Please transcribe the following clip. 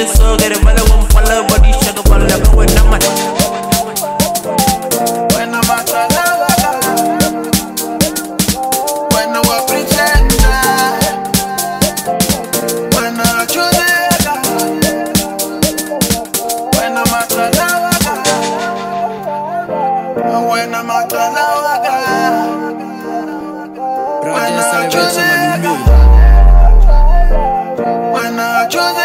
so get it, but I won't follow, but you should go level when I'm at. When I'm at the lava, when I was pretender, when I choose it, when I'm at the lava, when I'm at the lava, when I choose it, when I choose